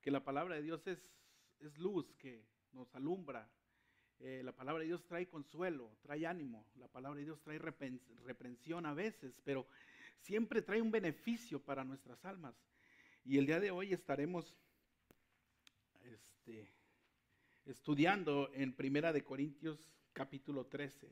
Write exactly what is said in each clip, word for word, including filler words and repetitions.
que la palabra de Dios es, es luz que nos alumbra. Eh, la palabra de Dios trae consuelo, trae ánimo. La palabra de Dios trae repen- reprensión a veces, pero siempre trae un beneficio para nuestras almas. Y el día de hoy estaremos este, estudiando en Primera de Corintios capítulo trece.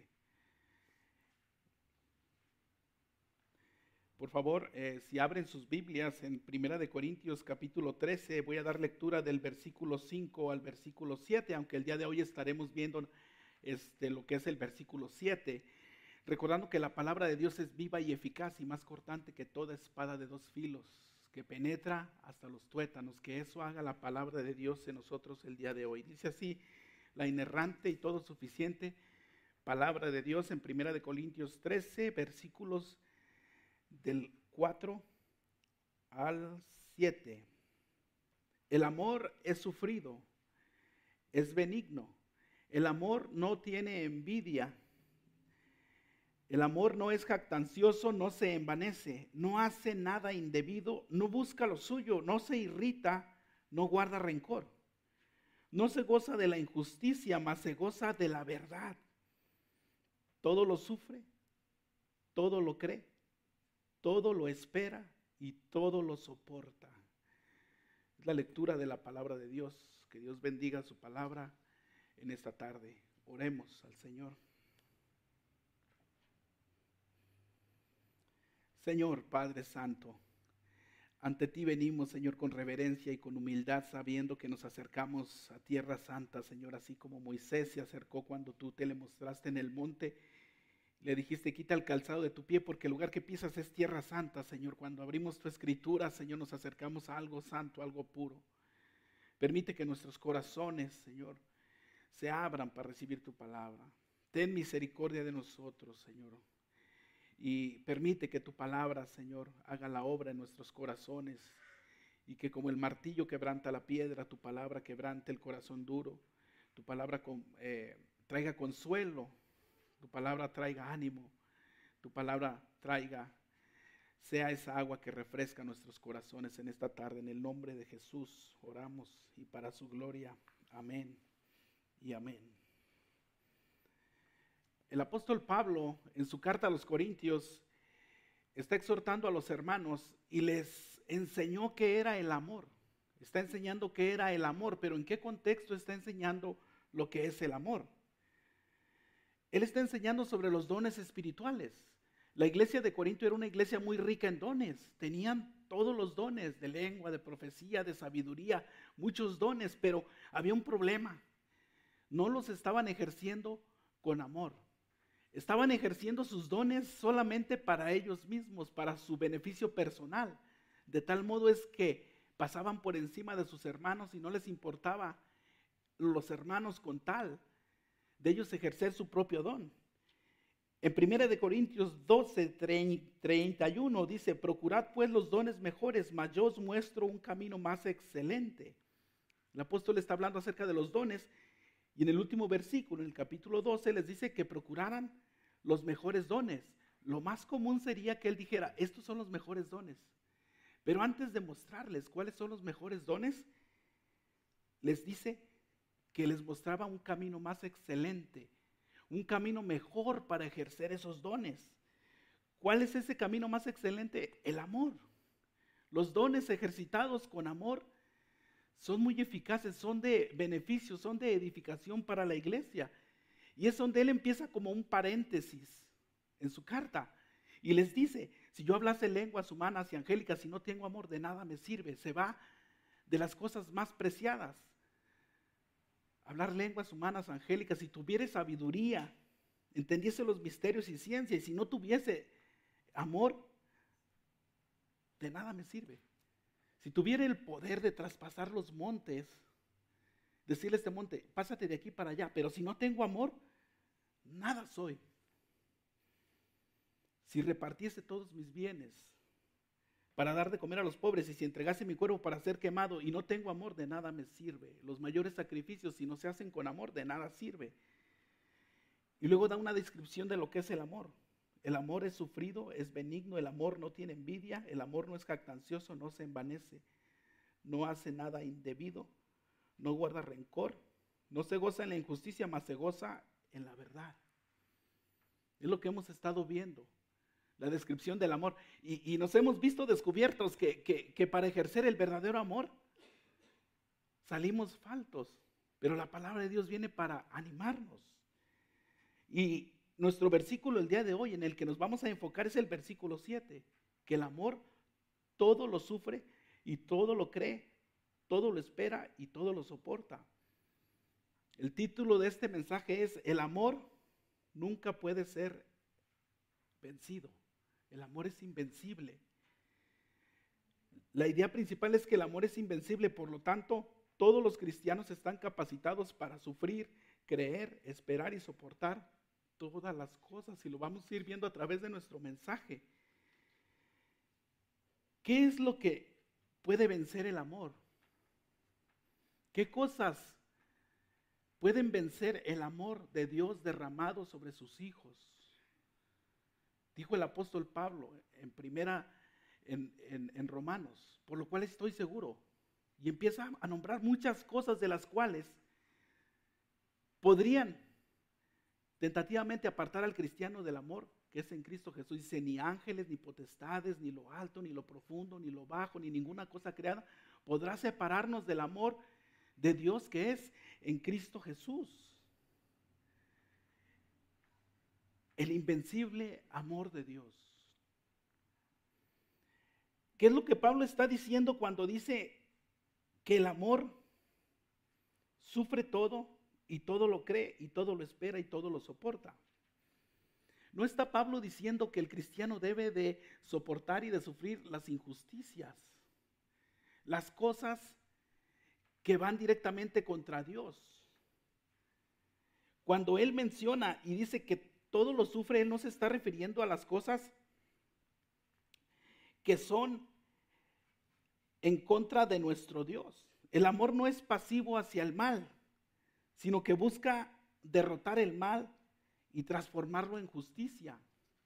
Por favor, eh, si abren sus Biblias en Primera de Corintios capítulo trece, voy a dar lectura del versículo cinco al versículo siete, aunque el día de hoy estaremos viendo este, lo que es el versículo siete, recordando que la palabra de Dios es viva y eficaz y más cortante que toda espada de dos filos, que penetra hasta los tuétanos, que eso haga la palabra de Dios en nosotros el día de hoy. Dice así, la inerrante y todo suficiente palabra de Dios en Primera de Corintios trece, versículos del cuatro al siete. El amor es sufrido, es benigno. El amor no tiene envidia. El amor no es jactancioso, no se envanece, no hace nada indebido, no busca lo suyo, no se irrita, no guarda rencor. No se goza de la injusticia, mas se goza de la verdad. Todo lo sufre, todo lo cree, todo lo espera y todo lo soporta. Es la lectura de la palabra de Dios. Que Dios bendiga su palabra en esta tarde. Oremos al Señor. Señor Padre Santo, ante ti venimos, Señor, con reverencia y con humildad, sabiendo que nos acercamos a tierra santa, Señor, así como Moisés se acercó cuando tú te le mostraste en el monte. Le dijiste, quita el calzado de tu pie porque el lugar que pisas es tierra santa, Señor. Cuando abrimos tu escritura, Señor, nos acercamos a algo santo, algo puro. Permite que nuestros corazones, Señor, se abran para recibir tu palabra. Ten misericordia de nosotros, Señor. Y permite que tu palabra, Señor, haga la obra en nuestros corazones. Y que como el martillo quebranta la piedra, tu palabra quebrante el corazón duro. Tu palabra con, eh, traiga consuelo. Tu palabra traiga ánimo, tu palabra traiga, sea esa agua que refresca nuestros corazones en esta tarde. En el nombre de Jesús oramos y para su gloria. Amén y amén. El apóstol Pablo, en su carta a los Corintios, está exhortando a los hermanos y les enseñó qué era el amor. Está enseñando qué era el amor, pero ¿en qué contexto está enseñando lo que es el amor? Él está enseñando sobre los dones espirituales. La iglesia de Corinto era una iglesia muy rica en dones. Tenían todos los dones de lengua, de profecía, de sabiduría, muchos dones, pero había un problema. No los estaban ejerciendo con amor. Estaban ejerciendo sus dones solamente para ellos mismos, para su beneficio personal. De tal modo es que pasaban por encima de sus hermanos y no les importaba los hermanos con tal de ellos ejercer su propio don. En Primera de Corintios doce, treinta y uno dice, procurad pues los dones mejores, mas yo os muestro un camino más excelente. El apóstol está hablando acerca de los dones y en el último versículo, en el capítulo doce, les dice que procuraran los mejores dones. Lo más común sería que él dijera, estos son los mejores dones. Pero antes de mostrarles cuáles son los mejores dones, les dice que les mostraba un camino más excelente, un camino mejor para ejercer esos dones. ¿Cuál es ese camino más excelente? El amor. Los dones ejercitados con amor son muy eficaces, son de beneficio, son de edificación para la iglesia. Y es donde él empieza como un paréntesis en su carta. Y les dice, si yo hablase lenguas humanas y angélicas y no tengo amor, de nada me sirve. Se va de las cosas más preciadas. Hablar lenguas humanas, angélicas, si tuviese sabiduría, entendiese los misterios y ciencia, y si no tuviese amor, de nada me sirve. Si tuviera el poder de traspasar los montes, decirle a este monte, pásate de aquí para allá, pero si no tengo amor, nada soy. Si repartiese todos mis bienes para dar de comer a los pobres, y si entregase mi cuerpo para ser quemado y no tengo amor, de nada me sirve. Los mayores sacrificios, si no se hacen con amor, de nada sirve. Y luego da una descripción de lo que es el amor. El amor es sufrido, es benigno, el amor no tiene envidia, el amor no es jactancioso, no se envanece, no hace nada indebido, no guarda rencor, no se goza en la injusticia, mas se goza en la verdad. Es lo que hemos estado viendo, la descripción del amor. Y, y nos hemos visto descubiertos que, que, que para ejercer el verdadero amor salimos faltos, pero la palabra de Dios viene para animarnos. Y nuestro versículo el día de hoy en el que nos vamos a enfocar es el versículo siete, que el amor todo lo sufre y todo lo cree, todo lo espera y todo lo soporta. El título de este mensaje es: el amor nunca puede ser vencido. El amor es invencible. La idea principal es que el amor es invencible, por lo tanto, todos los cristianos están capacitados para sufrir, creer, esperar y soportar todas las cosas, y lo vamos a ir viendo a través de nuestro mensaje. ¿Qué es lo que puede vencer el amor? ¿Qué cosas pueden vencer el amor de Dios derramado sobre sus hijos? Dijo el apóstol Pablo en primera, en, en, en Romanos, por lo cual estoy seguro. Y empieza a nombrar muchas cosas de las cuales podrían tentativamente apartar al cristiano del amor que es en Cristo Jesús. Dice: ni ángeles, ni potestades, ni lo alto, ni lo profundo, ni lo bajo, ni ninguna cosa creada podrá separarnos del amor de Dios que es en Cristo Jesús. El invencible amor de Dios. ¿Qué es lo que Pablo está diciendo cuando dice que el amor sufre todo y todo lo cree y todo lo espera y todo lo soporta? No está Pablo diciendo que el cristiano debe de soportar y de sufrir las injusticias, las cosas que van directamente contra Dios. Cuando él menciona y dice que todo lo sufre, él no se está refiriendo a las cosas que son en contra de nuestro Dios. El amor no es pasivo hacia el mal, sino que busca derrotar el mal y transformarlo en justicia.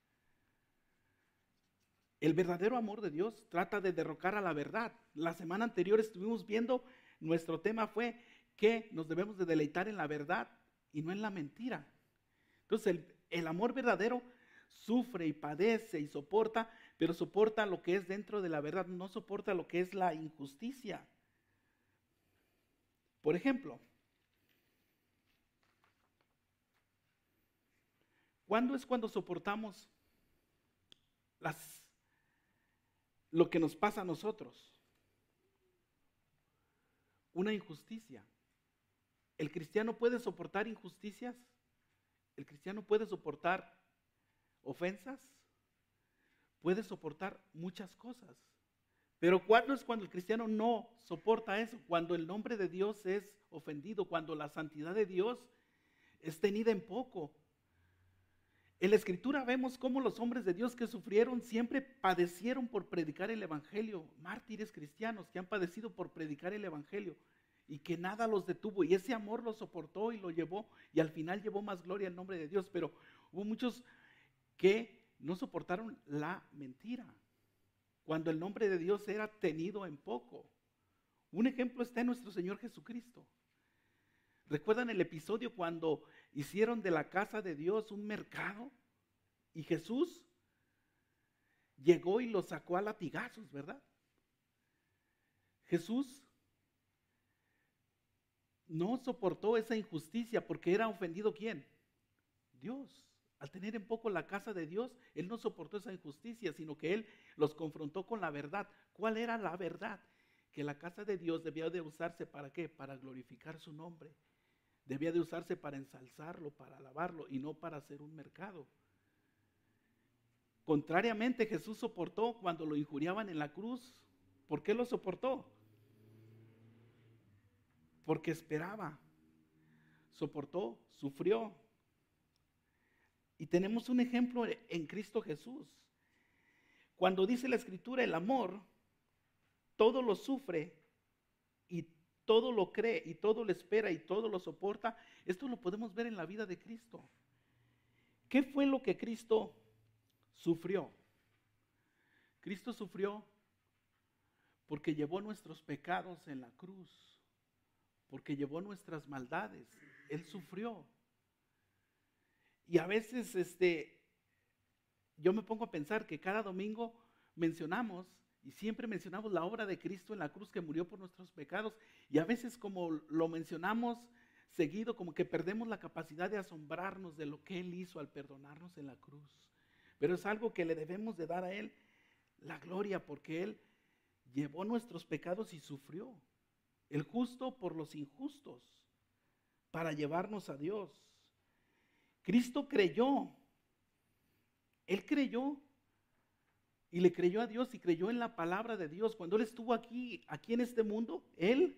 El verdadero amor de Dios trata de derrocar a la verdad. La semana anterior estuvimos viendo, nuestro tema fue que nos debemos de deleitar en la verdad y no en la mentira. Entonces el, el amor verdadero sufre y padece y soporta, pero soporta lo que es dentro de la verdad, no soporta lo que es la injusticia. Por ejemplo, ¿cuándo es cuando soportamos las, lo que nos pasa a nosotros? Una injusticia. ¿El cristiano puede soportar injusticias? ¿El cristiano puede soportar ofensas? Puede soportar muchas cosas. Pero ¿cuándo es cuando el cristiano no soporta eso? Cuando el nombre de Dios es ofendido, cuando la santidad de Dios es tenida en poco. En la Escritura vemos cómo los hombres de Dios que sufrieron siempre padecieron por predicar el Evangelio. Mártires cristianos que han padecido por predicar el Evangelio y que nada los detuvo. Y ese amor lo soportó y lo llevó y al final llevó más gloria al nombre de Dios. Pero hubo muchos que no soportaron la mentira cuando el nombre de Dios era tenido en poco. Un ejemplo está en nuestro Señor Jesucristo. ¿Recuerdan el episodio cuando hicieron de la casa de Dios un mercado? Y Jesús llegó y los sacó a latigazos, ¿verdad? Jesús no soportó esa injusticia porque era ofendido ¿quién? Dios. Al tener en poco la casa de Dios, Él no soportó esa injusticia, sino que Él los confrontó con la verdad. ¿Cuál era la verdad? Que la casa de Dios debía de usarse ¿para qué? Para glorificar su nombre. Debía de usarse para ensalzarlo, para alabarlo y no para hacer un mercado. Contrariamente, Jesús soportó cuando lo injuriaban en la cruz. ¿Por qué lo soportó? Porque esperaba. Soportó, sufrió. Y tenemos un ejemplo en Cristo Jesús. Cuando dice la Escritura, el amor todo lo sufre y todo lo cree y todo lo espera y todo lo soporta. Esto lo podemos ver en la vida de Cristo. ¿Qué fue lo que Cristo sufrió? Cristo sufrió porque llevó nuestros pecados en la cruz, porque llevó nuestras maldades. Él sufrió. Y a veces este, yo me pongo a pensar que cada domingo mencionamos, y siempre mencionamos la obra de Cristo en la cruz que murió por nuestros pecados, y a veces como lo mencionamos seguido, como que perdemos la capacidad de asombrarnos de lo que Él hizo al perdonarnos en la cruz. Pero es algo que le debemos de dar a Él la gloria, porque Él llevó nuestros pecados y sufrió. El justo por los injustos, para llevarnos a Dios. Cristo creyó. Él creyó y le creyó a Dios y creyó en la palabra de Dios. Cuando Él estuvo aquí, aquí en este mundo, Él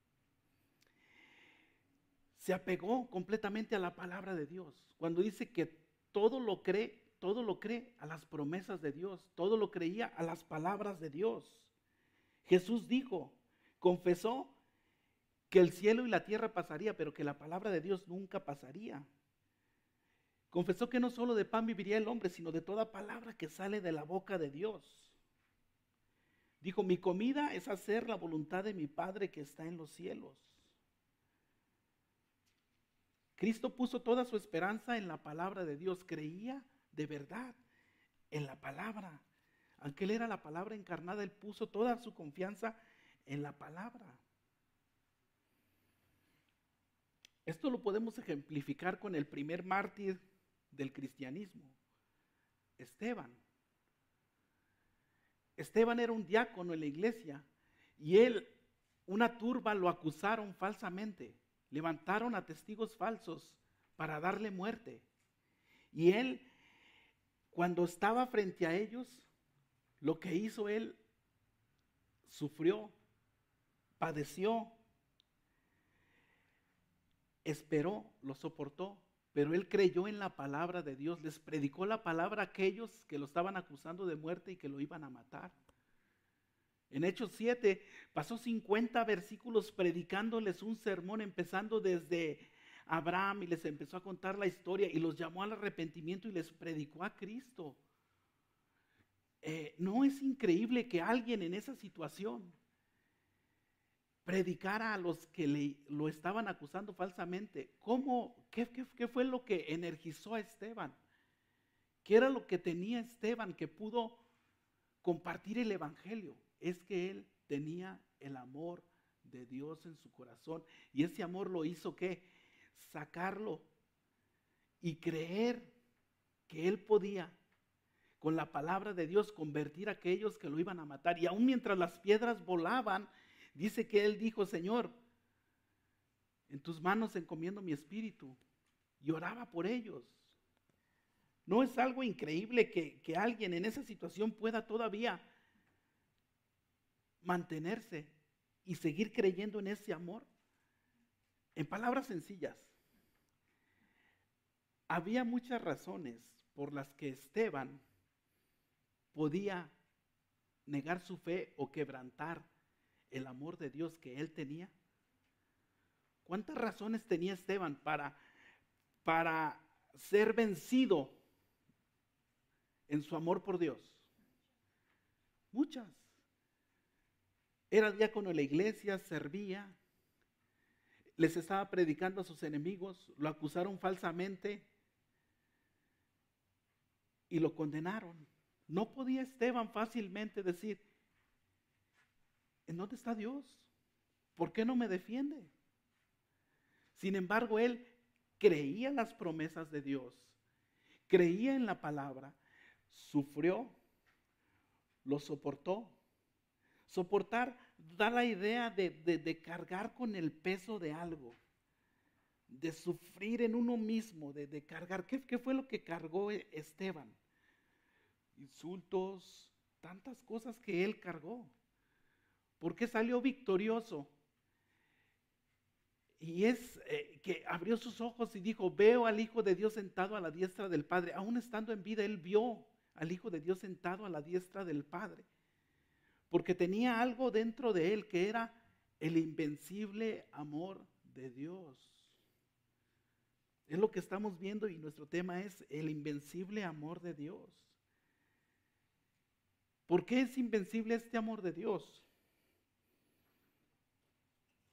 se apegó completamente a la palabra de Dios. Cuando dice que todo lo cree, todo lo cree a las promesas de Dios, todo lo creía a las palabras de Dios. Jesús dijo, confesó que el cielo y la tierra pasaría, pero que la palabra de Dios nunca pasaría. Confesó que no solo de pan viviría el hombre, sino de toda palabra que sale de la boca de Dios. Dijo, mi comida es hacer la voluntad de mi Padre que está en los cielos. Cristo puso toda su esperanza en la palabra de Dios, creía de verdad en la palabra. Aunque Él era la palabra encarnada, Él puso toda su confianza en la palabra. Esto lo podemos ejemplificar con el primer mártir del cristianismo, Esteban. Esteban era un diácono en la iglesia y él, una turba lo acusaron falsamente, levantaron a testigos falsos para darle muerte. Y él, cuando estaba frente a ellos, lo que hizo él, sufrió, padeció, esperó, lo soportó, pero él creyó en la palabra de Dios, les predicó la palabra a aquellos que lo estaban acusando de muerte y que lo iban a matar. En Hechos siete pasó cincuenta versículos predicándoles un sermón, empezando desde Abraham, y les empezó a contar la historia y los llamó al arrepentimiento y les predicó a Cristo. Eh, ¿No es increíble que alguien en esa situación predicara a los que le, lo estaban acusando falsamente? ¿Cómo, qué, qué, qué fue lo que energizó a Esteban? ¿Qué era lo que tenía Esteban que pudo compartir el evangelio? Es que él tenía el amor de Dios en su corazón, y ese amor lo hizo ¿qué? Sacarlo y creer que él podía con la palabra de Dios convertir a aquellos que lo iban a matar. Y aún mientras las piedras volaban, dice que él dijo, Señor, en tus manos encomiendo mi espíritu, y oraba por ellos. ¿No es algo increíble que, que alguien en esa situación pueda todavía mantenerse y seguir creyendo en ese amor? En palabras sencillas, había muchas razones por las que Esteban podía negar su fe o quebrantar el amor de Dios que él tenía. ¿Cuántas razones tenía Esteban para, para ser vencido en su amor por Dios? Muchas. Era diácono en la iglesia, servía, les estaba predicando a sus enemigos, lo acusaron falsamente y lo condenaron. No podía Esteban fácilmente decir, ¿en dónde está Dios? ¿Por qué no me defiende? Sin embargo, él creía en las promesas de Dios, creía en la palabra, sufrió, lo soportó. Soportar da la idea de, de, de cargar con el peso de algo, de sufrir en uno mismo, de, de cargar. ¿Qué, ¿Qué fue lo que cargó Esteban? Insultos, tantas cosas que él cargó. ¿Por qué salió victorioso? Y es eh, que abrió sus ojos y dijo, veo al Hijo de Dios sentado a la diestra del Padre. Aún estando en vida, él vio al Hijo de Dios sentado a la diestra del Padre. Porque tenía algo dentro de él que era el invencible amor de Dios. Es lo que estamos viendo y nuestro tema es el invencible amor de Dios. ¿Por qué es invencible este amor de Dios?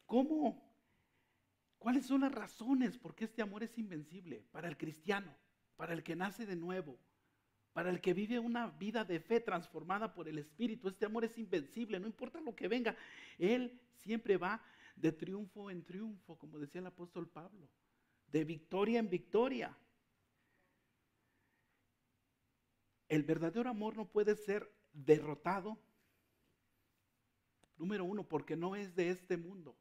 ¿Cómo? ¿Cuáles son las razones por qué este amor es invencible para el cristiano, para el que nace de nuevo, para el que vive una vida de fe transformada por el Espíritu? Este amor es invencible, no importa lo que venga. Él siempre va de triunfo en triunfo, como decía el apóstol Pablo, de victoria en victoria. El verdadero amor no puede ser derrotado. Número uno, porque no es de este mundo.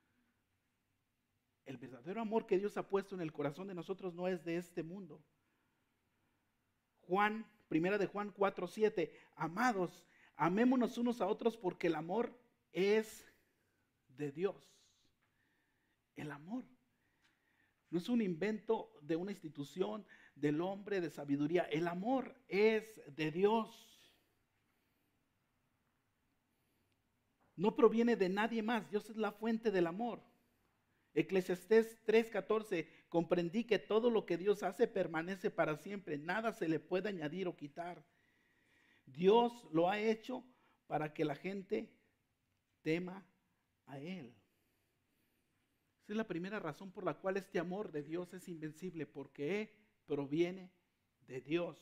El verdadero amor que Dios ha puesto en el corazón de nosotros no es de este mundo. Juan, primera de Juan cuatro, siete, amados, amémonos unos a otros porque el amor es de Dios. El amor no es un invento de una institución, del hombre, de sabiduría. El amor es de Dios. No proviene de nadie más. Dios es la fuente del amor. Eclesiastés tres, catorce, comprendí que todo lo que Dios hace permanece para siempre, nada se le puede añadir o quitar. Dios lo ha hecho para que la gente tema a Él. Esa es la primera razón por la cual este amor de Dios es invencible, porque proviene de Dios.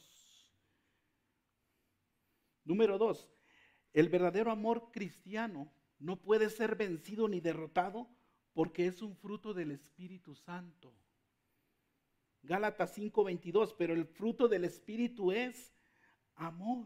Número dos, el verdadero amor cristiano no puede ser vencido ni derrotado porque es un fruto del Espíritu Santo. Gálatas cinco, veintidós, pero el fruto del Espíritu es amor.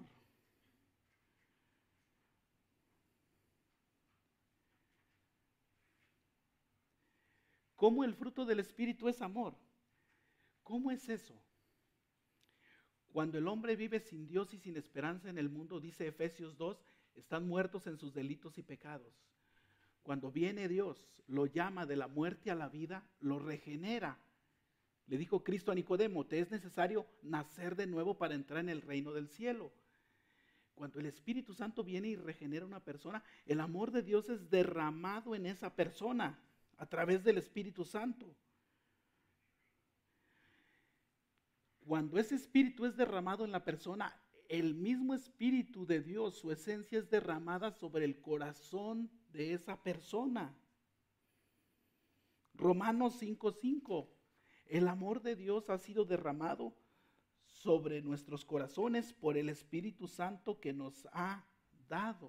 ¿Cómo el fruto del Espíritu es amor? ¿Cómo es eso? Cuando el hombre vive sin Dios y sin esperanza en el mundo, dice Efesios dos, están muertos en sus delitos y pecados. Cuando viene Dios, lo llama de la muerte a la vida, lo regenera. Le dijo Cristo a Nicodemo, te es necesario nacer de nuevo para entrar en el reino del cielo. Cuando el Espíritu Santo viene y regenera a una persona, el amor de Dios es derramado en esa persona a través del Espíritu Santo. Cuando ese Espíritu es derramado en la persona, el mismo Espíritu de Dios, su esencia es derramada sobre el corazón de esa persona. Romanos cinco, cinco. El amor de Dios ha sido derramado sobre nuestros corazones por el Espíritu Santo que nos ha dado.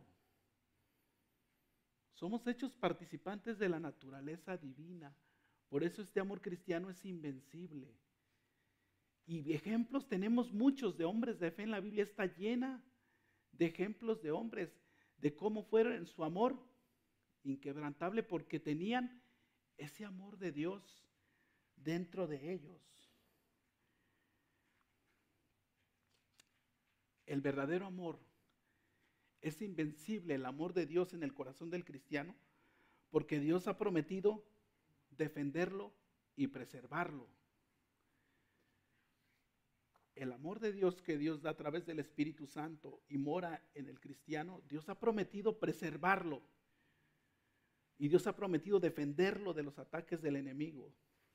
Somos hechos participantes de la naturaleza divina. Por eso este amor cristiano es invencible. Y ejemplos tenemos muchos de hombres de fe en la Biblia. Está llena de ejemplos de hombres, de cómo fueron en su amor inquebrantable porque tenían ese amor de Dios dentro de ellos. El verdadero amor es invencible, el amor de Dios en el corazón del cristiano, porque Dios ha prometido defenderlo y preservarlo. El amor de Dios que Dios da a través del Espíritu Santo y mora en el cristiano, Dios ha prometido preservarlo. Y Dios ha prometido defenderlo de los ataques del enemigo.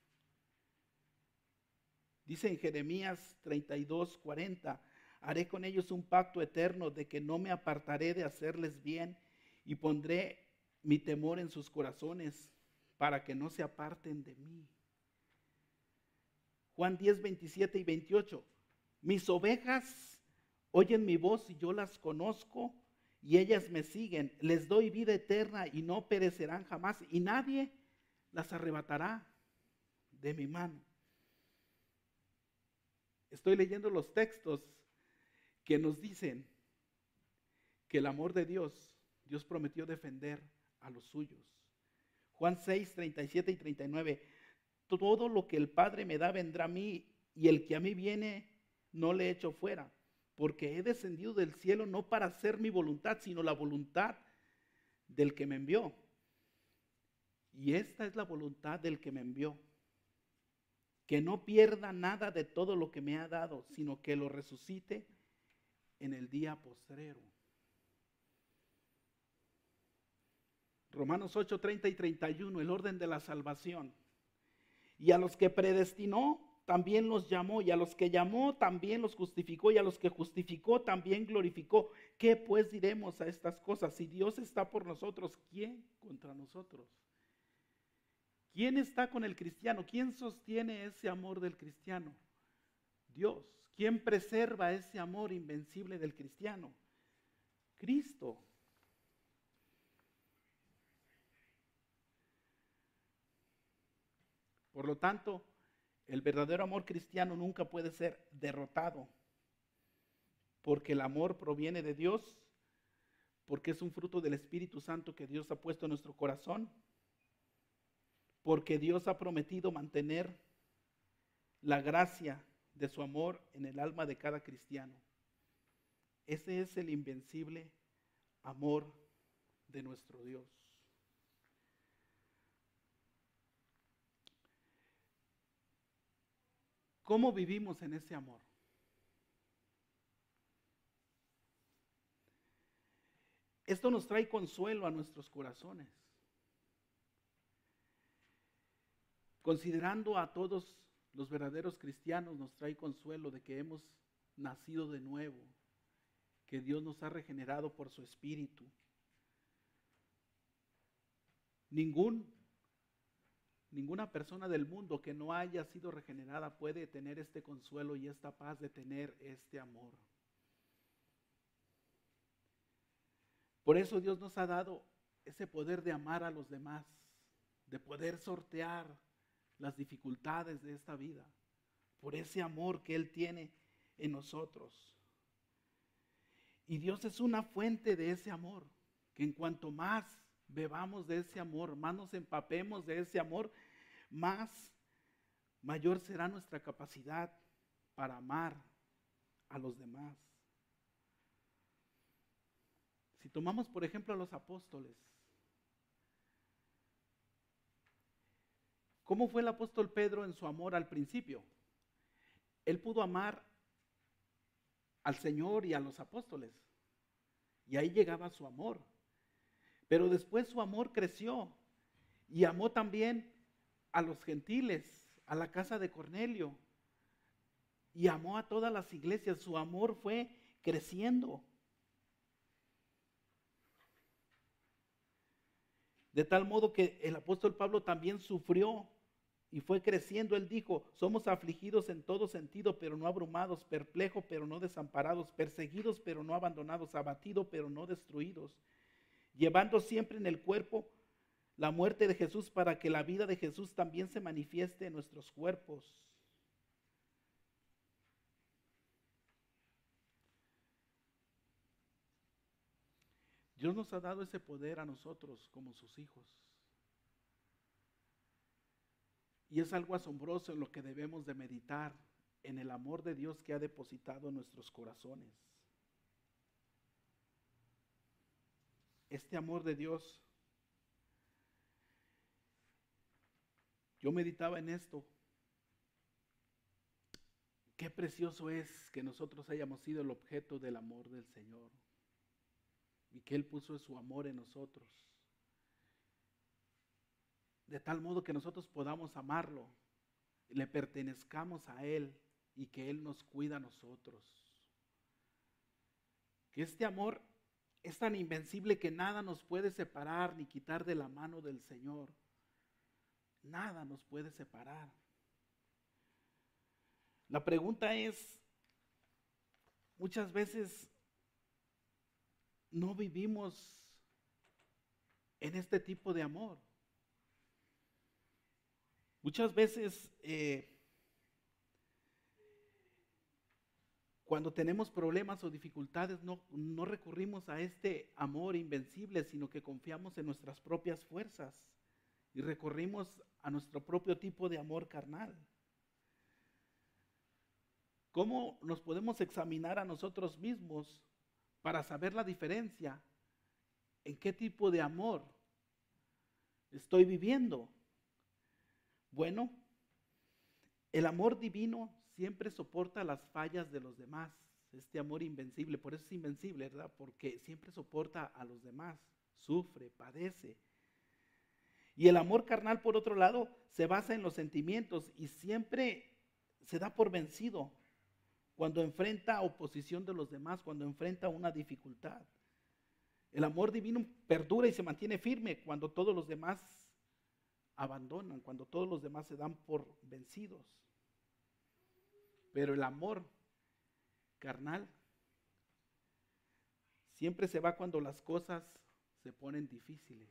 Dice en Jeremías treinta y dos, cuarenta, haré con ellos un pacto eterno de que no me apartaré de hacerles bien y pondré mi temor en sus corazones para que no se aparten de mí. Juan diez, veintisiete y veintiocho, mis ovejas oyen mi voz y yo las conozco y ellas me siguen, les doy vida eterna y no perecerán jamás y nadie las arrebatará de mi mano. Estoy leyendo los textos que nos dicen que el amor de Dios, Dios prometió defender a los suyos. Juan seis, treinta y siete y treinta y nueve, todo lo que el Padre me da vendrá a mí y el que a mí viene no le echo fuera, porque he descendido del cielo no para hacer mi voluntad, sino la voluntad del que me envió. Y esta es la voluntad del que me envió, que no pierda nada de todo lo que me ha dado, sino que lo resucite en el día postrero. Romanos ocho, treinta y treinta y uno, el orden de la salvación. Y a los que predestinó, también los llamó, y a los que llamó, también los justificó, y a los que justificó, también glorificó. ¿Qué pues diremos a estas cosas? Si Dios está por nosotros, ¿quién contra nosotros? ¿Quién está con el cristiano? ¿Quién sostiene ese amor del cristiano? Dios. ¿Quién preserva ese amor invencible del cristiano? Cristo. Por lo tanto, el verdadero amor cristiano nunca puede ser derrotado, porque el amor proviene de Dios, porque es un fruto del Espíritu Santo que Dios ha puesto en nuestro corazón, porque Dios ha prometido mantener la gracia de su amor en el alma de cada cristiano. Ese es el invencible amor de nuestro Dios. ¿Cómo vivimos en ese amor? Esto nos trae consuelo a nuestros corazones. Considerando a todos los verdaderos cristianos, nos trae consuelo de que hemos nacido de nuevo, que Dios nos ha regenerado por su Espíritu. Ningún, ninguna persona del mundo que no haya sido regenerada puede tener este consuelo y esta paz de tener este amor. Por eso Dios nos ha dado ese poder de amar a los demás, de poder sortear las dificultades de esta vida, por ese amor que Él tiene en nosotros. Y Dios es una fuente de ese amor, que en cuanto más bebamos de ese amor, más nos empapemos de ese amor, más mayor será nuestra capacidad para amar a los demás. Si tomamos, por ejemplo, a los apóstoles, ¿cómo fue el apóstol Pedro en su amor al principio? Él pudo amar al Señor y a los apóstoles, y ahí llegaba su amor. Pero después su amor creció y amó también a los gentiles, a la casa de Cornelio, y amó a todas las iglesias. Su amor fue creciendo. De tal modo que el apóstol Pablo también sufrió y fue creciendo. Él dijo: somos afligidos en todo sentido, pero no abrumados, perplejos, pero no desamparados, perseguidos, pero no abandonados, abatidos, pero no destruidos, llevando siempre en el cuerpo la muerte de Jesús, para que la vida de Jesús también se manifieste en nuestros cuerpos. Dios nos ha dado ese poder a nosotros como sus hijos. Y es algo asombroso en lo que debemos de meditar, en el amor de Dios que ha depositado en nuestros corazones. Este amor de Dios, yo meditaba en esto. Qué precioso es que nosotros hayamos sido el objeto del amor del Señor y que Él puso su amor en nosotros, de tal modo que nosotros podamos amarlo, le pertenezcamos a Él y que Él nos cuida a nosotros. Que este amor es tan invencible que nada nos puede separar ni quitar de la mano del Señor. Nada nos puede separar. La pregunta es, muchas veces no vivimos en este tipo de amor. Muchas veces eh, cuando tenemos problemas o dificultades no, no recurrimos a este amor invencible, sino que confiamos en nuestras propias fuerzas y recurrimos a nuestro propio tipo de amor carnal. ¿Cómo nos podemos examinar a nosotros mismos para saber la diferencia en qué tipo de amor estoy viviendo? Bueno, el amor divino siempre soporta las fallas de los demás. Este amor invencible, por eso es invencible, ¿verdad? Porque siempre soporta a los demás, sufre, padece. Y el amor carnal, por otro lado, se basa en los sentimientos y siempre se da por vencido cuando enfrenta oposición de los demás, cuando enfrenta una dificultad. El amor divino perdura y se mantiene firme cuando todos los demás abandonan, cuando todos los demás se dan por vencidos. Pero el amor carnal siempre se va cuando las cosas se ponen difíciles.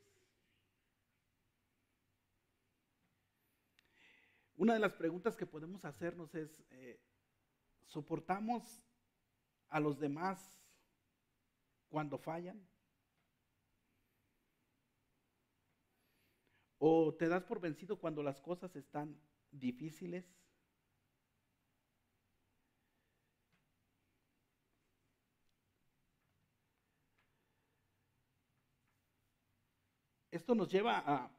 Una de las preguntas que podemos hacernos es, eh, ¿soportamos a los demás cuando fallan? ¿O te das por vencido cuando las cosas están difíciles? Esto nos lleva a,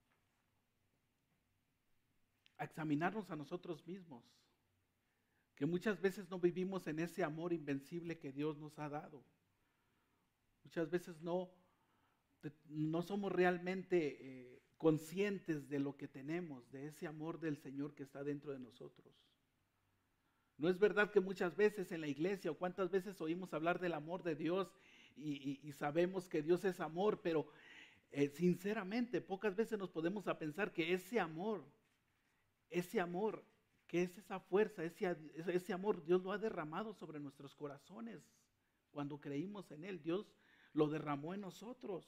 a examinarnos a nosotros mismos, que muchas veces no vivimos en ese amor invencible que Dios nos ha dado. Muchas veces no, no somos realmente eh, conscientes de lo que tenemos, de ese amor del Señor que está dentro de nosotros. No es verdad que muchas veces en la iglesia, o cuántas veces oímos hablar del amor de Dios y, y, y sabemos que Dios es amor, pero eh, sinceramente pocas veces nos podemos a pensar que ese amor, ese amor, que es esa fuerza, ese, ese amor, Dios lo ha derramado sobre nuestros corazones. Cuando creímos en Él, Dios lo derramó en nosotros.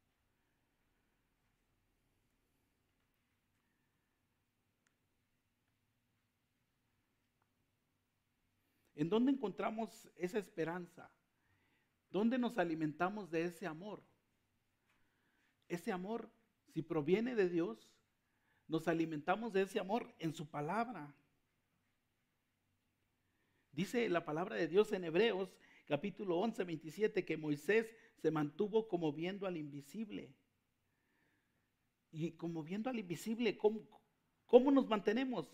¿En dónde encontramos esa esperanza? ¿Dónde nos alimentamos de ese amor? Ese amor, si proviene de Dios, nos alimentamos de ese amor en su palabra. Dice la palabra de Dios en Hebreos, capítulo once, veintisiete, que Moisés se mantuvo como viendo al invisible. Y como viendo al invisible, ¿cómo, cómo nos mantenemos?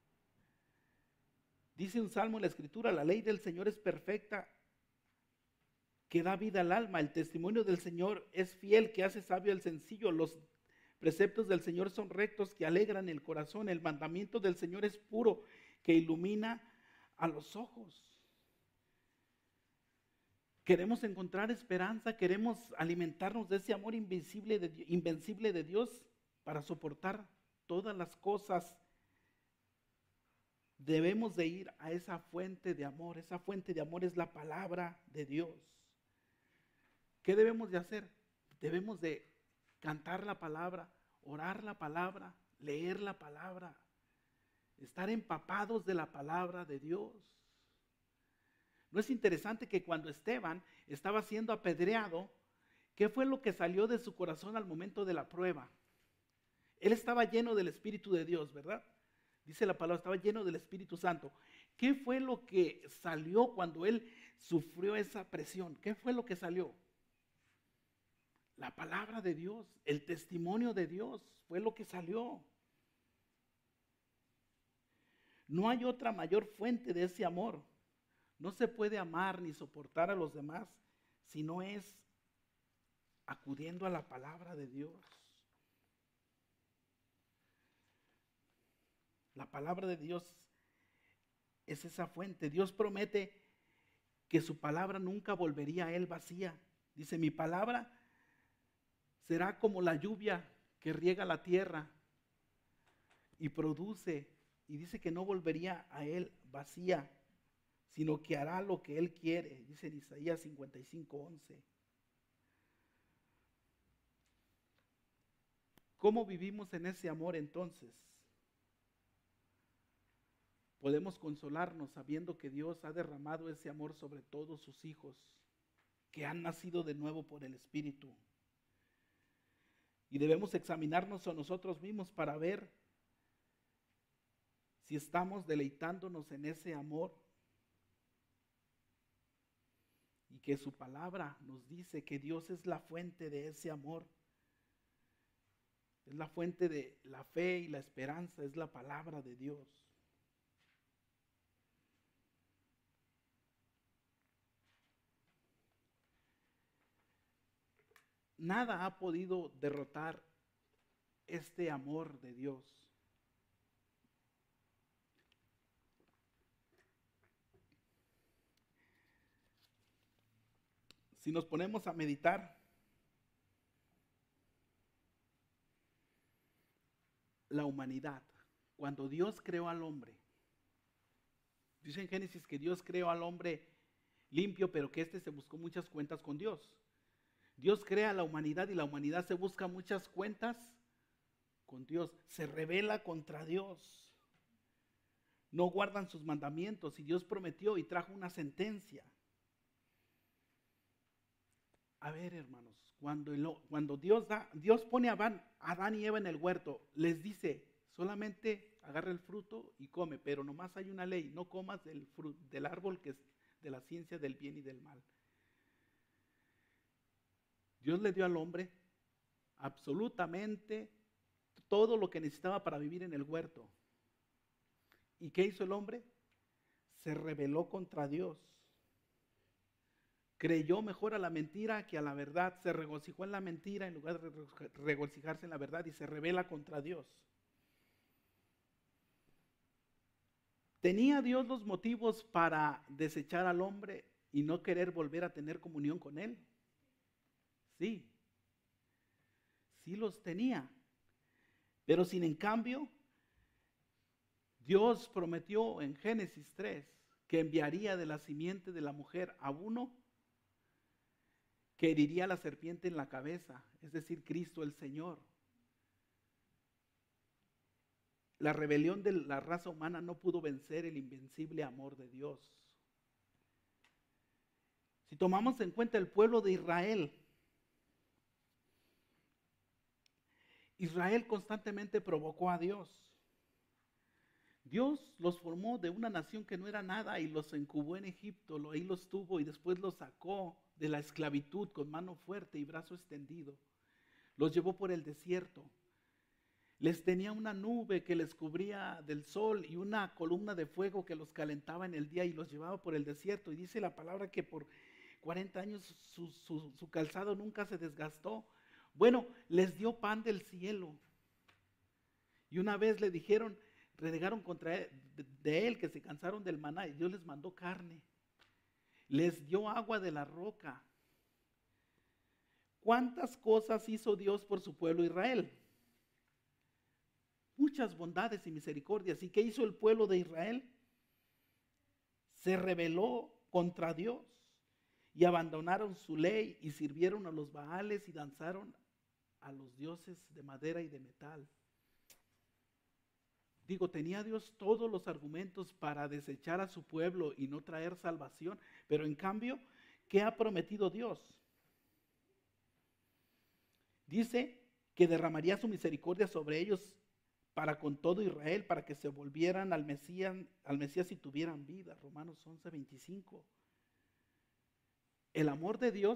Dice un salmo en la Escritura, la ley del Señor es perfecta, que da vida al alma. El testimonio del Señor es fiel, que hace sabio al sencillo. Los preceptos del Señor son rectos, que alegran el corazón. El mandamiento del Señor es puro, que ilumina a los ojos. Queremos encontrar esperanza, queremos alimentarnos de ese amor invencible de, invencible de Dios para soportar todas las cosas. Debemos de ir a esa fuente de amor. Esa fuente de amor es la palabra de Dios. ¿Qué debemos de hacer? Debemos de cantar la palabra, orar la palabra, leer la palabra, estar empapados de la palabra de Dios. ¿No es interesante que cuando Esteban estaba siendo apedreado, qué fue lo que salió de su corazón al momento de la prueba? Él estaba lleno del Espíritu de Dios, ¿verdad? Dice la palabra, estaba lleno del Espíritu Santo. ¿Qué fue lo que salió cuando él sufrió esa presión? ¿Qué fue lo que salió? La palabra de Dios, el testimonio de Dios fue lo que salió. No hay otra mayor fuente de ese amor. No se puede amar ni soportar a los demás si no es acudiendo a la palabra de Dios. La palabra de Dios es esa fuente. Dios promete que su palabra nunca volvería a él vacía. Dice, mi palabra será como la lluvia que riega la tierra y produce, y dice que no volvería a él vacía, sino que hará lo que él quiere, dice en Isaías cincuenta y cinco, once. ¿Cómo vivimos en ese amor entonces? Podemos consolarnos sabiendo que Dios ha derramado ese amor sobre todos sus hijos que han nacido de nuevo por el Espíritu. Y debemos examinarnos a nosotros mismos para ver si estamos deleitándonos en ese amor. Y que su palabra nos dice que Dios es la fuente de ese amor. Es la fuente de la fe y la esperanza, es la palabra de Dios. Nada ha podido derrotar este amor de Dios. Si nos ponemos a meditar, la humanidad, cuando Dios creó al hombre, dice en Génesis que Dios creó al hombre limpio, pero que éste se buscó muchas cuentas con Dios. Dios crea la humanidad y la humanidad se busca muchas cuentas con Dios, se rebela contra Dios. No guardan sus mandamientos y Dios prometió y trajo una sentencia. A ver, hermanos, cuando, el, cuando Dios, da, Dios pone a Adán, Adán y Eva en el huerto, les dice, solamente agarra el fruto y come, pero nomás hay una ley, no comas del, fruto, del árbol que es de la ciencia del bien y del mal. Dios le dio al hombre absolutamente todo lo que necesitaba para vivir en el huerto. ¿Y qué hizo el hombre? Se rebeló contra Dios. Creyó mejor a la mentira que a la verdad. Se regocijó en la mentira en lugar de regocijarse en la verdad y se rebela contra Dios. ¿Tenía Dios los motivos para desechar al hombre y no querer volver a tener comunión con él? Sí. Sí los tenía. Pero sin en cambio, Dios prometió en Génesis tres que enviaría de la simiente de la mujer a uno que heriría a la serpiente en la cabeza, es decir, Cristo el Señor. La rebelión de la raza humana no pudo vencer el invencible amor de Dios. Si tomamos en cuenta el pueblo de Israel, Israel constantemente provocó a Dios. Dios los formó de una nación que no era nada y los incubó en Egipto, ahí los tuvo y después los sacó de la esclavitud con mano fuerte y brazo extendido. Los llevó por el desierto. Les tenía una nube que les cubría del sol y una columna de fuego que los calentaba en el día y los llevaba por el desierto. Y dice la palabra que por cuarenta años su, su, su calzado nunca se desgastó. Bueno, les dio pan del cielo. Y una vez le dijeron, renegaron contra él, de, de él, que se cansaron del maná, y Dios les mandó carne. Les dio agua de la roca. ¿Cuántas cosas hizo Dios por su pueblo Israel? Muchas bondades y misericordias. ¿Y qué hizo el pueblo de Israel? Se rebeló contra Dios y abandonaron su ley y sirvieron a los Baales y danzaron a los dioses de madera y de metal. Digo, tenía Dios todos los argumentos para desechar a su pueblo y no traer salvación, pero en cambio, ¿qué ha prometido Dios? Dice que derramaría su misericordia sobre ellos para con todo Israel, para que se volvieran al Mesías, al Mesías y tuvieran vida. Romanos once, veinticinco. El amor de Dios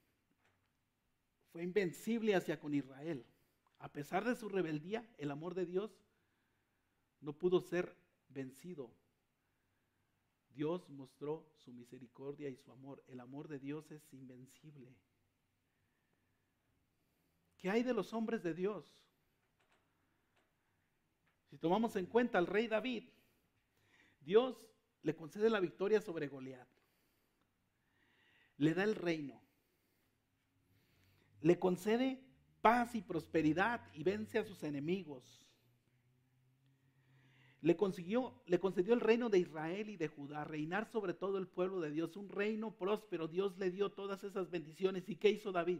fue invencible hacia con Israel. A pesar de su rebeldía, el amor de Dios no pudo ser vencido. Dios mostró su misericordia y su amor. El amor de Dios es invencible. ¿Qué hay de los hombres de Dios? Si tomamos en cuenta al rey David, Dios le concede la victoria sobre Goliat. Le da el reino. Le concede paz y prosperidad y vence a sus enemigos. Le, consiguió, le concedió el reino de Israel y de Judá, reinar sobre todo el pueblo de Dios, un reino próspero. Dios le dio todas esas bendiciones. ¿Y qué hizo David?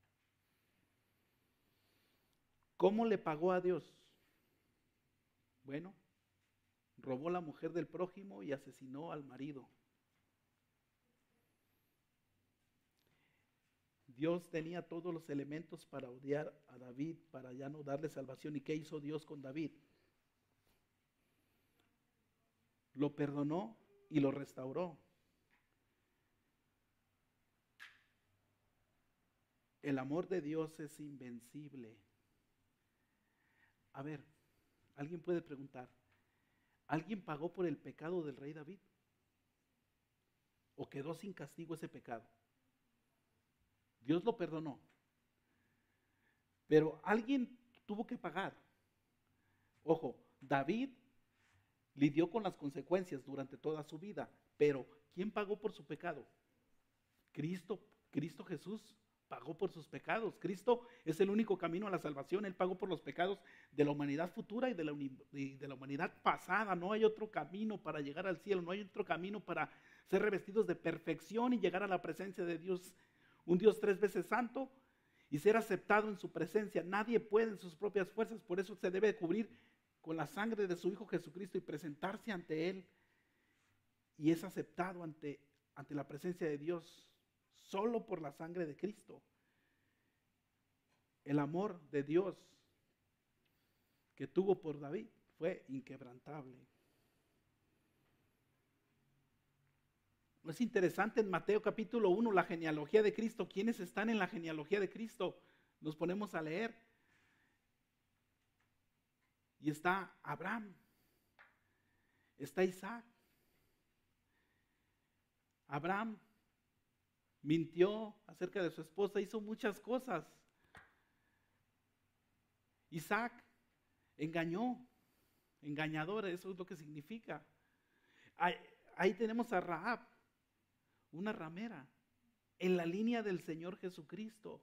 ¿Cómo le pagó a Dios? Bueno, robó la mujer del prójimo y asesinó al marido. Dios tenía todos los elementos para odiar a David, para ya no darle salvación. ¿Y qué hizo Dios con David? Lo perdonó y lo restauró. El amor de Dios es invencible. A ver, alguien puede preguntar, ¿alguien pagó por el pecado del rey David? ¿O quedó sin castigo ese pecado? Dios lo perdonó. Pero alguien tuvo que pagar. Ojo, David lidió con las consecuencias durante toda su vida, pero ¿quién pagó por su pecado? Cristo, Cristo Jesús pagó por sus pecados. Cristo es el único camino a la salvación. Él pagó por los pecados de la humanidad futura y de la, y de la humanidad pasada. No hay otro camino para llegar al cielo, no hay otro camino para ser revestidos de perfección y llegar a la presencia de Dios, un Dios tres veces santo, y ser aceptado en su presencia. Nadie puede en sus propias fuerzas, por eso se debe cubrir con la sangre de su Hijo Jesucristo y presentarse ante Él, y es aceptado ante, ante la presencia de Dios solo por la sangre de Cristo. El amor de Dios que tuvo por David fue inquebrantable. ¿No es interesante en Mateo capítulo uno la genealogía de Cristo? ¿Quiénes están en la genealogía de Cristo? Nos ponemos a leer. Y está Abraham, está Isaac. Abraham mintió acerca de su esposa, hizo muchas cosas. Isaac engañó, engañador, eso es lo que significa. Ahí, ahí tenemos a Rahab, una ramera, en la línea del Señor Jesucristo.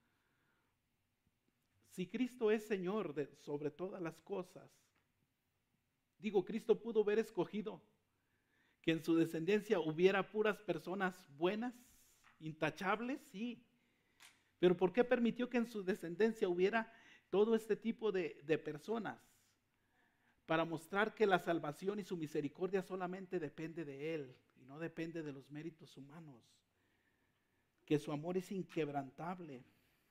Si Cristo es Señor de, sobre todas las cosas, digo, Cristo pudo haber escogido que en su descendencia hubiera puras personas buenas, intachables, sí. Pero ¿por qué permitió que en su descendencia hubiera todo este tipo de, de personas? Para mostrar que la salvación y su misericordia solamente depende de Él y no depende de los méritos humanos. Que su amor es inquebrantable.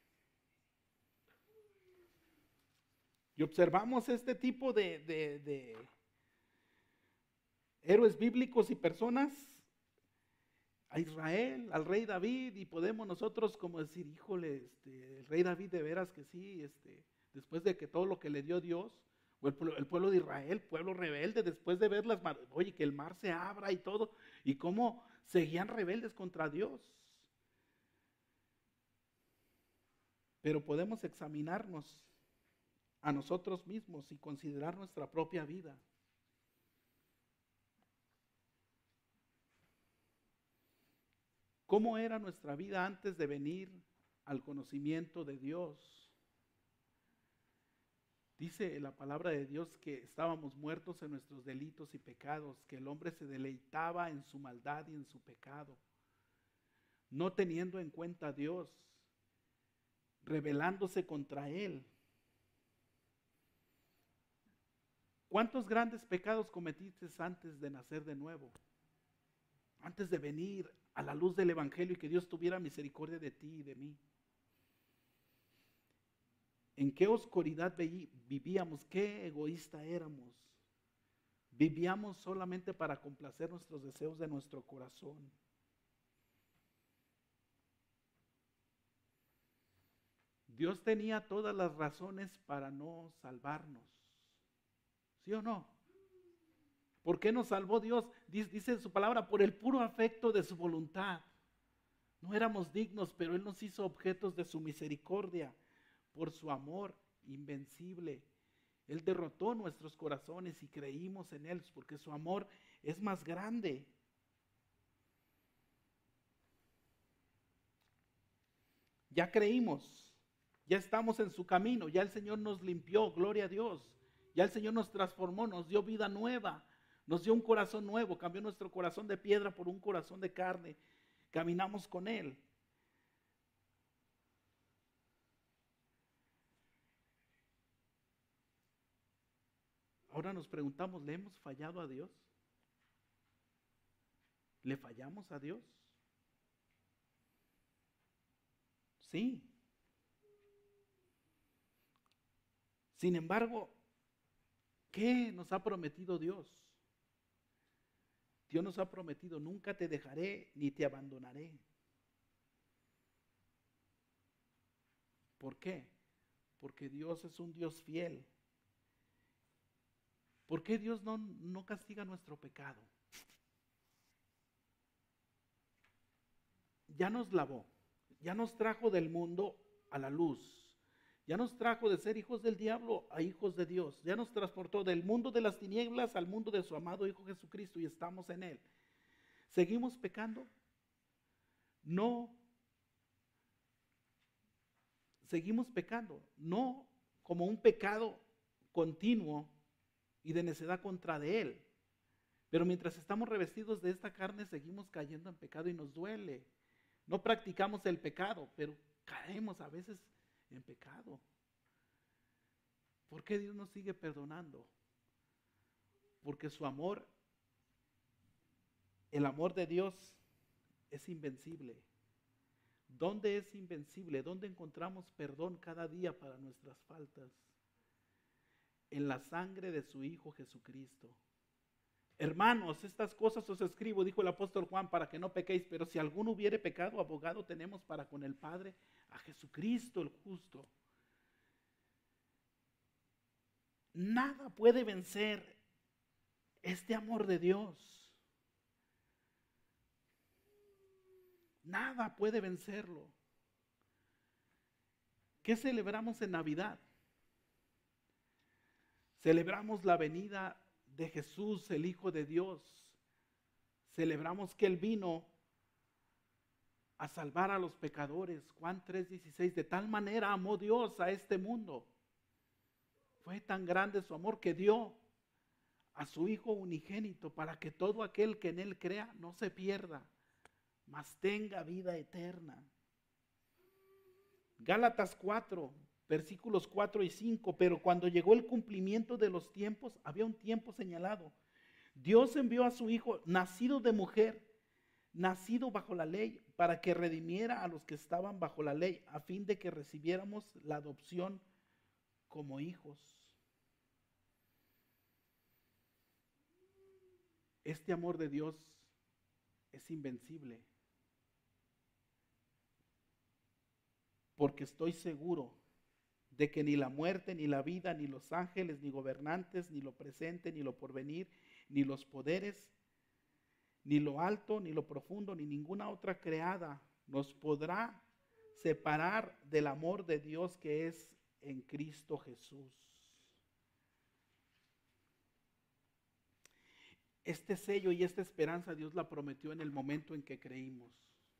Y observamos este tipo de, de, de héroes bíblicos y personas, a Israel, al rey David, y podemos nosotros como decir, híjole, este, el rey David de veras que sí, este, después de que todo lo que le dio Dios, o el, pueblo, el pueblo de Israel, pueblo rebelde, después de ver las, oye, que el mar se abra y todo, y cómo seguían rebeldes contra Dios. Pero podemos examinarnos a nosotros mismos y considerar nuestra propia vida. ¿Cómo era nuestra vida antes de venir al conocimiento de Dios? Dice la palabra de Dios que estábamos muertos en nuestros delitos y pecados, que el hombre se deleitaba en su maldad y en su pecado, no teniendo en cuenta a Dios, rebelándose contra Él. ¿Cuántos grandes pecados cometiste antes de nacer de nuevo? Antes de venir a la luz del Evangelio y que Dios tuviera misericordia de ti y de mí. ¿En qué oscuridad vivíamos? ¿Qué egoísta éramos? Vivíamos solamente para complacer nuestros deseos de nuestro corazón. Dios tenía todas las razones para no salvarnos. ¿Sí o no? ¿Por qué nos salvó Dios? Dice en su palabra, por el puro afecto de su voluntad. No éramos dignos, pero Él nos hizo objetos de su misericordia, por su amor invencible. Él derrotó nuestros corazones y creímos en Él, porque su amor es más grande. Ya creímos, ya estamos en su camino, ya el Señor nos limpió, gloria a Dios. Ya el Señor nos transformó, nos dio vida nueva. Nos dio un corazón nuevo, cambió nuestro corazón de piedra por un corazón de carne. Caminamos con Él. Ahora nos preguntamos, ¿le hemos fallado a Dios? ¿Le fallamos a Dios? Sí. Sin embargo, ¿qué nos ha prometido Dios? Dios nos ha prometido, nunca te dejaré ni te abandonaré. ¿Por qué? Porque Dios es un Dios fiel. ¿Por qué Dios no, no castiga nuestro pecado? Ya nos lavó, ya nos trajo del mundo a la luz. Ya nos trajo de ser hijos del diablo a hijos de Dios. Ya nos transportó del mundo de las tinieblas al mundo de su amado Hijo Jesucristo y estamos en Él. ¿Seguimos pecando? No. seguimos pecando, no como un pecado continuo y de necedad contra de Él. Pero mientras estamos revestidos de esta carne, seguimos cayendo en pecado y nos duele. No practicamos el pecado, pero caemos a veces en pecado. ¿Por qué Dios nos sigue perdonando? Porque su amor, el amor de Dios es invencible. ¿Dónde es invencible? ¿Dónde encontramos perdón cada día para nuestras faltas? En la sangre de su Hijo Jesucristo. Hermanos, estas cosas os escribo, dijo el apóstol Juan, para que no pequéis, pero si alguno hubiere pecado, abogado tenemos para con el Padre, a Jesucristo el justo. Nada puede vencer este amor de Dios. Nada puede vencerlo. ¿Qué celebramos en Navidad? Celebramos la venida de Jesús, el Hijo de Dios. Celebramos que Él vino a salvar a los pecadores. Juan tres dieciséis, de tal manera amó Dios a este mundo. Fue tan grande su amor que dio a su Hijo unigénito para que todo aquel que en Él crea no se pierda, mas tenga vida eterna. Gálatas cuatro, versículos cuatro y cinco, pero cuando llegó el cumplimiento de los tiempos, había un tiempo señalado. Dios envió a su Hijo, nacido de mujer, nacido bajo la ley, para que redimiera a los que estaban bajo la ley, a fin de que recibiéramos la adopción como hijos. Este amor de Dios es invencible, porque estoy seguro de que ni la muerte, ni la vida, ni los ángeles, ni gobernantes, ni lo presente, ni lo porvenir, ni los poderes, ni lo alto, ni lo profundo, ni ninguna otra creada nos podrá separar del amor de Dios que es en Cristo Jesús. Este sello y esta esperanza Dios la prometió en el momento en que creímos.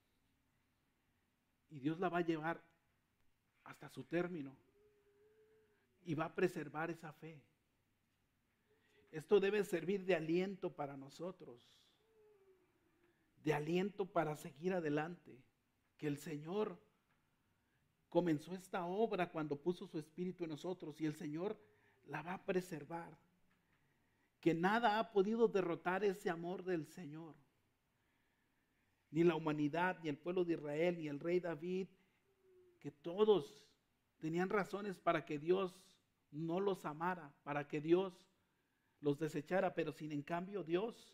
Y Dios la va a llevar hasta su término. Y va a preservar esa fe. Esto debe servir de aliento para nosotros. De aliento para seguir adelante. Que el Señor comenzó esta obra cuando puso su Espíritu en nosotros y el Señor la va a preservar. Que nada ha podido derrotar ese amor del Señor. Ni la humanidad, ni el pueblo de Israel, ni el rey David, que todos tenían razones para que Dios no los amara, para que Dios los desechara, pero sin en cambio Dios,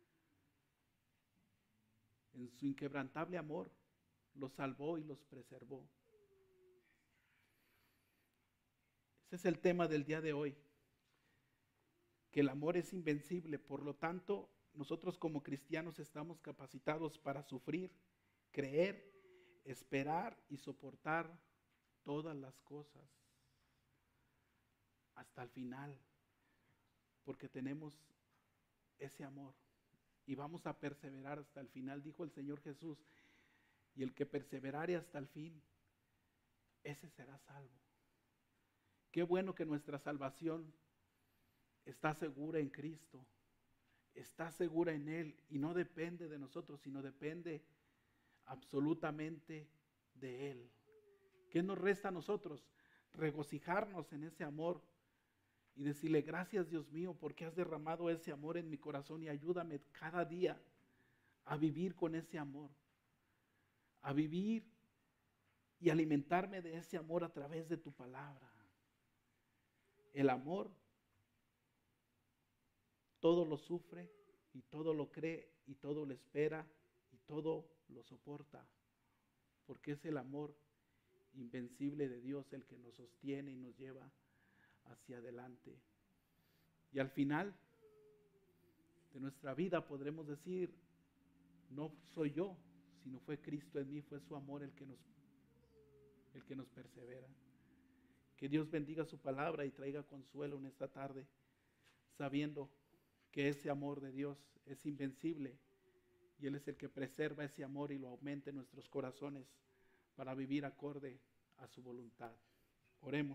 en su inquebrantable amor, los salvó y los preservó. Ese es el tema del día de hoy. Que el amor es invencible, por lo tanto, nosotros como cristianos estamos capacitados para sufrir, creer, esperar y soportar todas las cosas hasta el final, porque tenemos ese amor y vamos a perseverar hasta el final, dijo el Señor Jesús, y el que perseverare hasta el fin, ese será salvo. Qué bueno que nuestra salvación está segura en Cristo, está segura en Él y no depende de nosotros, sino depende absolutamente de Él. ¿Qué nos resta a nosotros? Regocijarnos en ese amor y decirle, gracias Dios mío, porque has derramado ese amor en mi corazón y ayúdame cada día a vivir con ese amor, a vivir y alimentarme de ese amor a través de tu palabra. El amor todo lo sufre y todo lo cree y todo lo espera y todo lo soporta, porque es el amor invencible de Dios el que nos sostiene y nos lleva hacia adelante. Y al final de nuestra vida podremos decir, no soy yo, sino fue Cristo en mí, fue su amor el que nos, el que nos persevera. Que Dios bendiga su palabra y traiga consuelo en esta tarde, sabiendo que ese amor de Dios es invencible y Él es el que preserva ese amor y lo aumenta en nuestros corazones para vivir acorde a su voluntad. Oremos.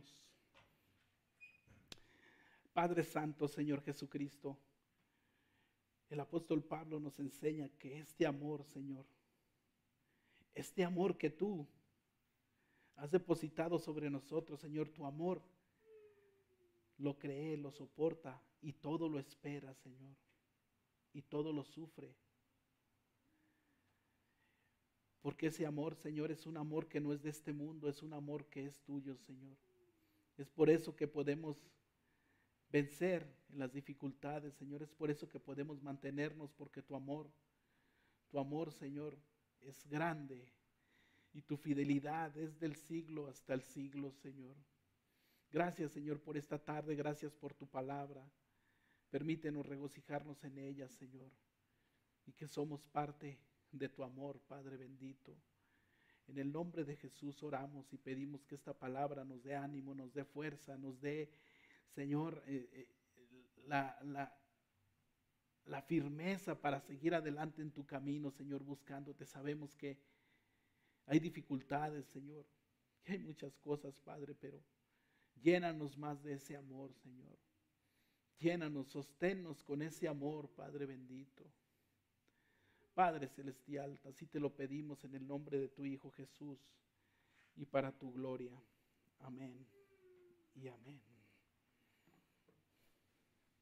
Padre Santo, Señor Jesucristo, el apóstol Pablo nos enseña que este amor, Señor, este amor que tú has depositado sobre nosotros, Señor, tu amor lo cree, lo soporta y todo lo espera, Señor, y todo lo sufre. Porque ese amor, Señor, es un amor que no es de este mundo, es un amor que es tuyo, Señor. Es por eso que podemos vencer en las dificultades, Señor. Es por eso que podemos mantenernos, porque tu amor, tu amor, Señor, es grande y tu fidelidad es del siglo hasta el siglo, Señor. Gracias, Señor, por esta tarde. Gracias por tu palabra. Permítenos regocijarnos en ella, Señor, y que somos parte de tu amor, Padre bendito. En el nombre de Jesús oramos y pedimos que esta palabra nos dé ánimo, nos dé fuerza, nos dé, Señor, eh, eh, la, la, la firmeza para seguir adelante en tu camino, Señor, buscándote. Sabemos que hay dificultades, Señor, que hay muchas cosas, Padre, pero llénanos más de ese amor, Señor. Llénanos, sosténnos con ese amor, Padre bendito. Padre celestial, así te lo pedimos en el nombre de tu Hijo Jesús y para tu gloria. Amén y amén.